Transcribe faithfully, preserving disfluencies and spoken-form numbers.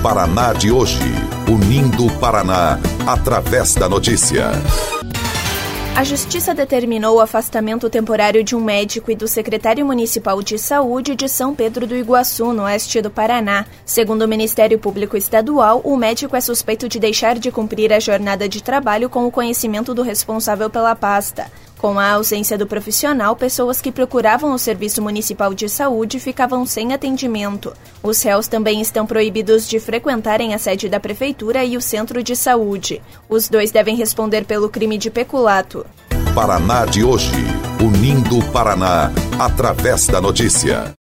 Paraná de hoje, unindo o Paraná através da notícia. A Justiça determinou o afastamento temporário de um médico e do secretário municipal de saúde de São Pedro do Iguaçu, no oeste do Paraná. Segundo o Ministério Público Estadual, o médico é suspeito de deixar de cumprir a jornada de trabalho com o conhecimento do responsável pela pasta. Com a ausência do profissional, pessoas que procuravam o Serviço Municipal de Saúde ficavam sem atendimento. Os réus também estão proibidos de frequentarem a sede da Prefeitura e o Centro de Saúde. Os dois devem responder pelo crime de peculato. Paraná de hoje, unindo o Paraná através da notícia.